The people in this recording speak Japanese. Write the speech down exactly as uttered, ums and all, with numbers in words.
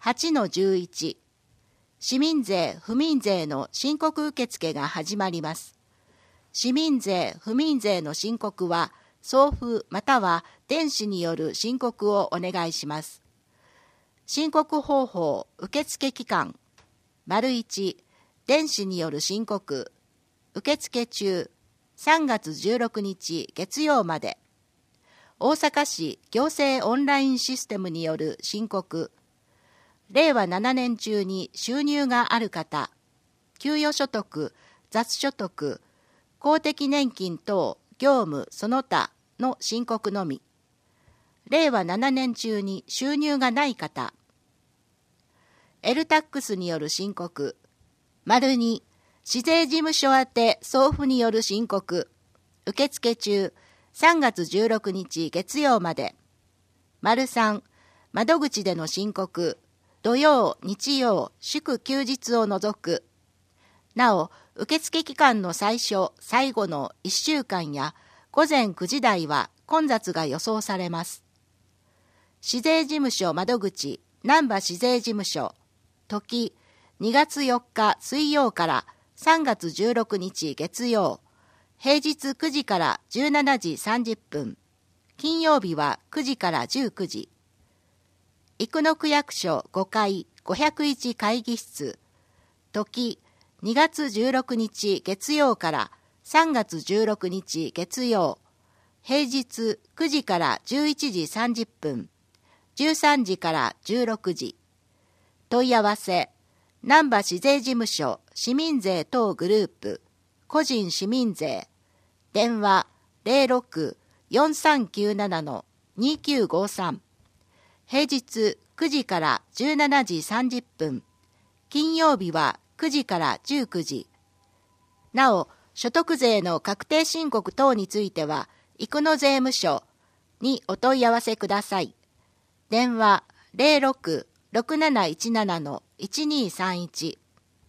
はちのじゅういち、市民税・府民税の申告受付が始まります。市民税・府民税の申告は、送付または電子による申告をお願いします。申告方法・受付期間、丸いち、電子による申告、受付中、さんがつじゅうろくにち月曜まで。大阪市行政オンラインシステムによる申告、れいわななねん中に収入がある方、給与所得、雑所得、公的年金等業務その他の申告のみ。れいわななねん中に収入がない方、エルタックス による申告、丸に、市税事務所宛て送付による申告、受付中、さんがつじゅうろくにち月曜まで。丸さん、窓口での申告、土曜、日曜、祝休日を除く。なお、受付期間の最初、最後のいっしゅうかんや午前くじ台は混雑が予想されます。市税事務所窓口、難波市税事務所、時、にがつよっか水曜からさんがつじゅうろくにち月曜、平日くじからじゅうしちじさんじゅっぷん、金曜日はくじからじゅうくじ。生野区役所ごかいごひゃくいち会議室、時にがつじゅうろくにち月曜からさんがつじゅうろくにち月曜、平日くじからじゅういちじさんじゅっぷん、じゅうさんじからじゅうろくじ。問い合わせ、難波市税事務所市民税等グループ、個人市民税、電話 ゼロろく よんさんきゅうなな にきゅうごさん、平日くじからじゅうしちじさんじゅっぷん、金曜日はくじからじゅうくじ。なお、所得税の確定申告等については、生野税務署にお問い合わせください。電話 ゼロろく ろくなないちなな いちにさんいち